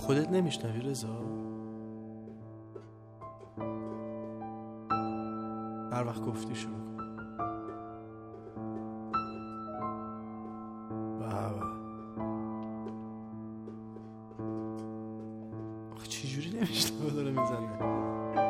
خودت نمیشنوی رضا؟ هر وقت گفتی شروع کن. آخه چی جوری نمیشنوه داره میزنه؟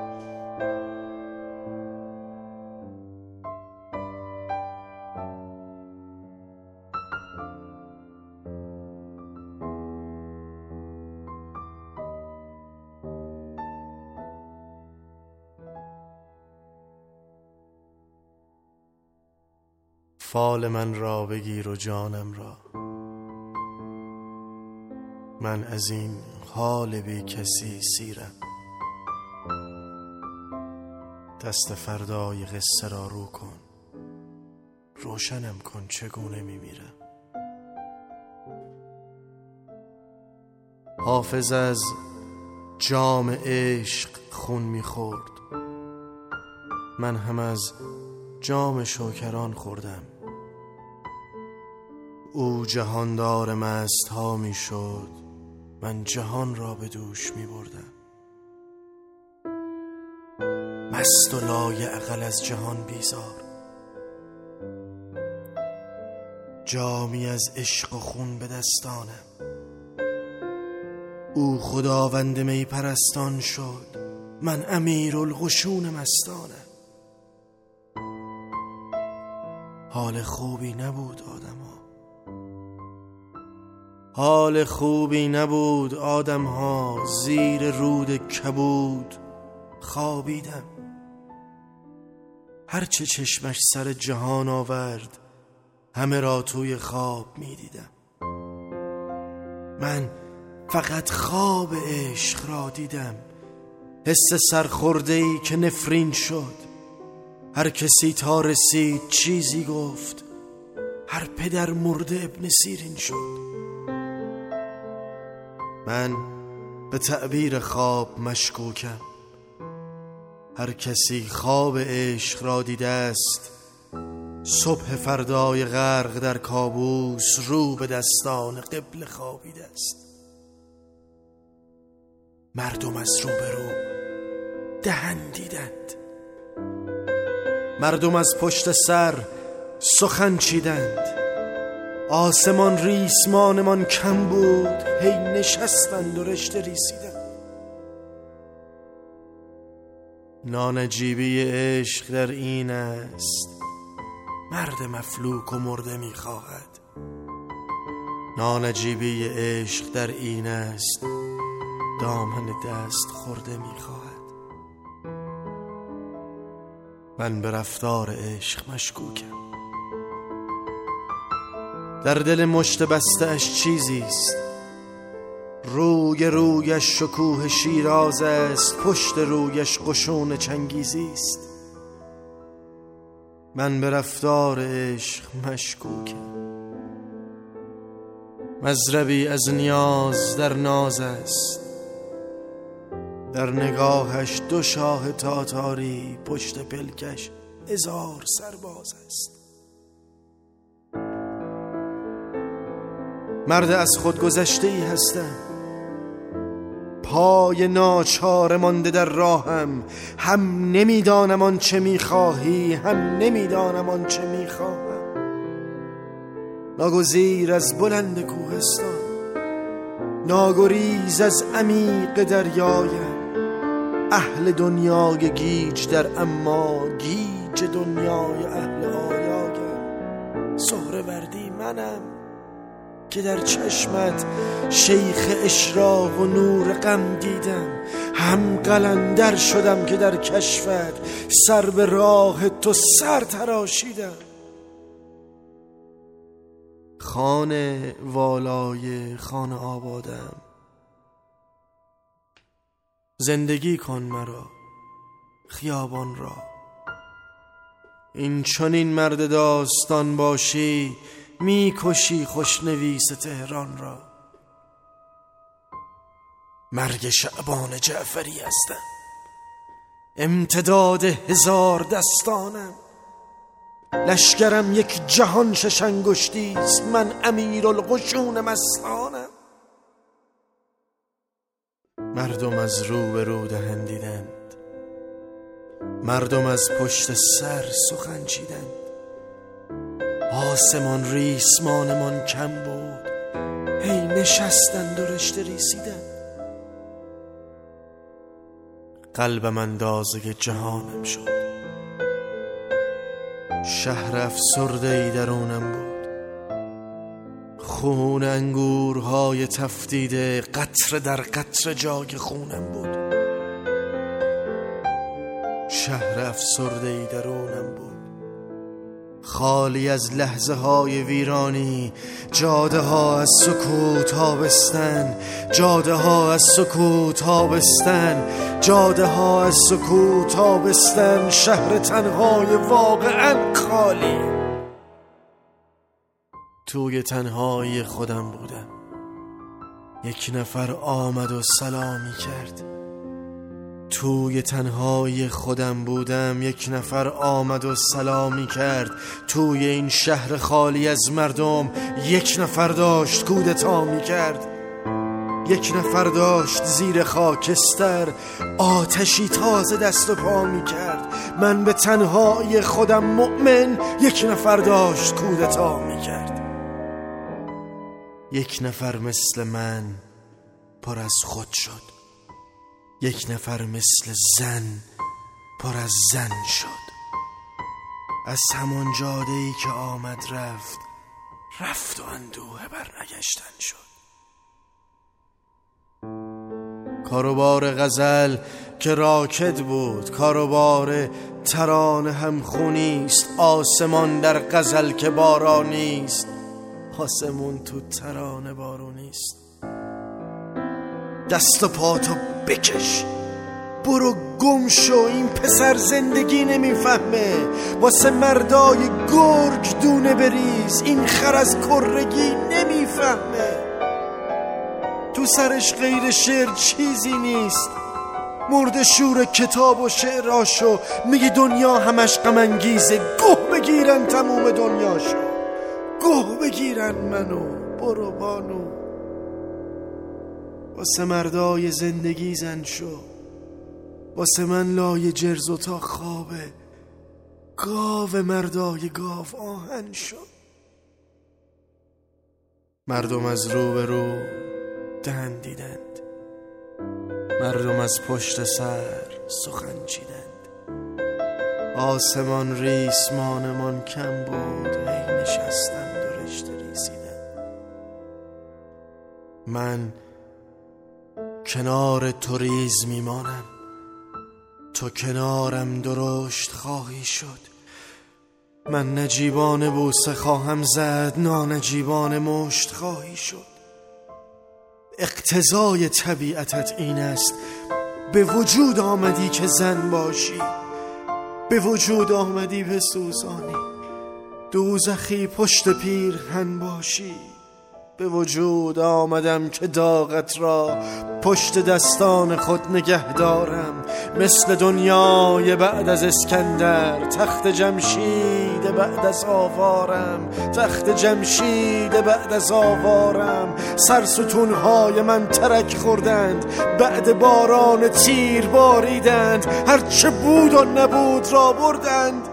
فال من را بگیر و جانم را، من از این حال بی کسی سیرم. دست فردای قصه را رو کن، روشنم کن چگونه میمیرم. حافظ از جام عشق خون میخورد، من هم از جام شوکران خوردم. او جهاندار مست ها می شد، من جهان را به دوش می بردم. مست و لایعقل از جهان بیزار، جامی از عشق و خون به دستانم. او خداوند می پرستان شد، من امیرالقشون مستانم. حال خوبی نبود حال خوبی نبود آدم ها، زیر رود کبود خوابیدم. هرچه چشمش سر جهان آورد، همه را توی خواب می دیدم. من فقط خواب عشق را دیدم، حس سرخورده‌ای که نفرین شد. هر کسی تا رسید چیزی گفت، هر پدر مرده ابن سیرین شد. من به تعبیر خواب مشکوکم، هر کسی خواب عشق را دیده است. صبح فردای غرق در کابوس، رو به دستان قبله خوابیده است. مردم از روبرو دهن دیدند، مردم از پشت سر سخن چیدند. آسمان ریسمانمان کم بود، هی نشستند و رشته ریسیدند. نانجیبی عشق در این است، مرد مفلوک و مرده میخواهد. نانجیبی عشق در این است، دامن دست خورده میخواهد. من به رفتار عشق مشکوکم، در دل مشت بسته اش چیزیست. رویش شکوه شیراز است، پشت رویش قشون چنگیزی است. من به رفتار عشق مشکوکم، مضربی از نیاز در ناز است. در نگاهش دو شاه تاتاری، پشت پلکش 1000 سرباز است. مرد از خود گذشته ای هستم، پای ناچار مانده در راهم. هم نمیدانم آن چه میخواهی، هم نمیدانم آن چه میخواهم. ناگزیر از بلند کوهستان، ناگریز از عمیق دریایم. اهل دنیای گیج در اما، گیج دنیای اهل آیایم. سهروردی منم که در چشمت شیخ اشراق و نور غم دیدم. هم قلندر شدم که در کشفت سر به راه تو سر تراشیدم. خانه والای خانه آبادم، زندگی کن مرا خیابان را. این چنین مرد داستان باشی، میکشی خوشنویس تهران را. مرگ شعبان جعفری هستم، امتداد 1000 دستانم. لشکرم یک جهان ششنگشتی است، من امیرالقشون مستانم. مردم از رو به رو دهن دیدند، مردم از پشت سر سخن چیدند. آسمان ریسمانمان کم بود، هی نشستند و رشته ریسیدند. قلبم اندازه جهانم شد، شهر افسرده ای درونم بود. خون انگورهای تفدیده قطره در قطره جای خونم بود. شهر افسرده ای درونم بود، خالی از لحظه های ویرانی. جاده ها از سکوت تابستن، جاده ها از سکوت تابستن، جاده ها از سکوت تابستن. شهر تنهای واقعا خالی. توی تنهایی خودم بودم، یک نفر آمد و سلامی کرد. توی تنهایی خودم بودم، یک نفر آمد و سلامی کرد. توی این شهر خالی از مردم، یک نفر داشت کودتا می کرد. یک نفر داشت زیر خاکستر آتشی تازه دست و پا می کرد. من به تنهایی خودم مؤمن، یک نفر داشت کودتا می کرد. یک نفر مثل من پر از خود شد، یک نفر مثل زن پر از زن شد. از همان جاده‌ای که آمد رفت، رفت و اندوه برنگشتن شد. کاروبار غزل که راکد بود، کاروبار ترانه هم خونیست. آسمان در غزل که بارانیست، آسمون تو ترانه بارونیست. دست و پاتو بکش، برو گم شو. این پسر زندگی نمیفهمه، واسه مردای گرگ دونه بریز. این خر از کرگی نمیفهمه، تو سرش غیر شعر چیزی نیست. مرد شور کتاب و شعراشو، میگی دنیا همش غم انگیزه. گوه بگیرن تموم دنیاشو، گوه بگیرن منو. برو بانو، واسه مردای زندگی زن شو. واسه من لای جرز و تا خوابه، گاو مردای گاو آهن شو. مردم از رو به رو دهن دیدند، مردم از پشت سر سخن چیدند. آسمان ریسمانمان کم بود، هی نشستند و رشته ریسیدند. من کنار تو ریز میمانم، تو کنارم درشت خواهی شد. من نجیبان بوسه خواهم زد، نانجیبان مشت خواهی شد. اقتضای طبیعتت این است، به وجود آمدی که زن باشی، به وجود آمدی بسوزانی. دوزخی پشت پیرهن باشی، به وجود آمدم که داغت را پشت دستان خود نگه دارم. مثل دنیای بعد از اسکندر، تخت جمشید بعد از آوارم، تخت جمشید بعد از آوارم. سرستونهای من ترک خوردند، بعد باران تیر باریدند. هرچه بود و نبود را بردند.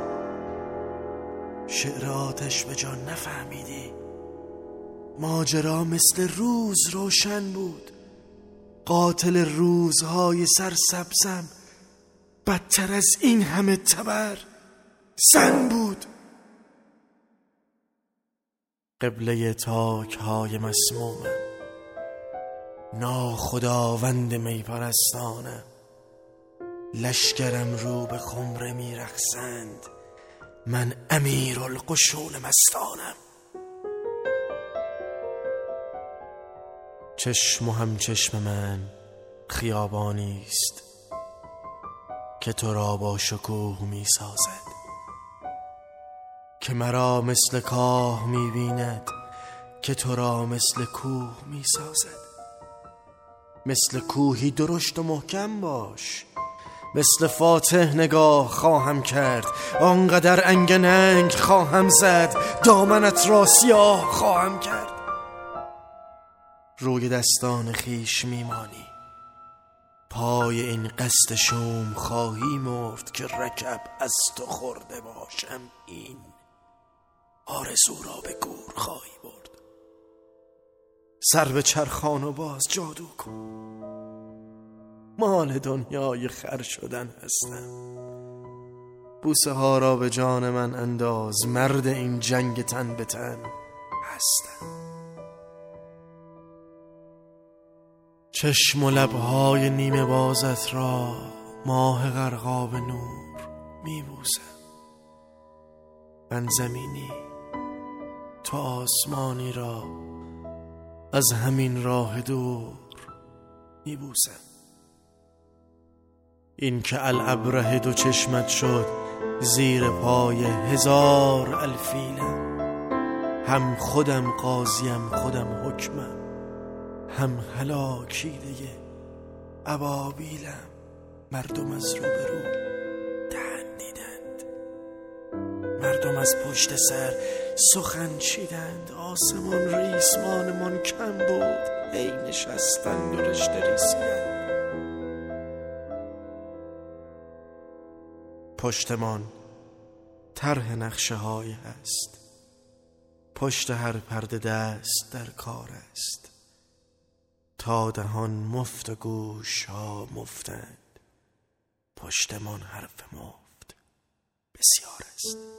شعر آتش به جان نفهمیدی، ماجرا مثل روز روشن بود. قاتل روزهای سرسبزم بدتر از این همه تبر زن بود. قبله تاکهای مسمومم، ناخداوند میپرستانم. لشکرم رو به خمره میرقصند، من امیرالقشون مستانم. چشم و همچشم من خیابانیست که تو را با شکوه می سازد، که مرا مثل کاه می بیند که تو را مثل کوه می سازد. مثل کوهی درشت و محکم باش، مثل فاتح نگاه خواهم کرد. آنقدر انگننگ خواهم زد، دامنت را سیاه خواهم کرد. روی دستان خیش میمانی، پای این قصد شوم خواهی مفت که رکب از تو خورده باشم این آرزو را به گور خواهی برد. سر به چرخان و باز جادو کن، مال دنیای خر شدن هستم. بوسه ها را به جان من انداز، مرد این جنگ تن به تن هستم. چشم و لبهای نیمه بازت را ماه غرقاب نور می بوسم. من زمینی تو آسمانی را از همین راه دور می بوسم. این که الابره دو چشمت شد زیر پای هزار الفیلم، هم خودم قاضیم خودم حکمم، هم هلاکیده ابابیلم. مردم از رو به رو دهن دیدند، مردم از پشت سر سخن چیدند. آسمان ریسمانمان کم بود، هی نشستند و رشته ریسیدند. پشتمان طرح نقشه های است، پشت هر پرده دست در کار است. تا دهان مفت و گوش ها مفتند، پشتمان حرف مفت بسیار است.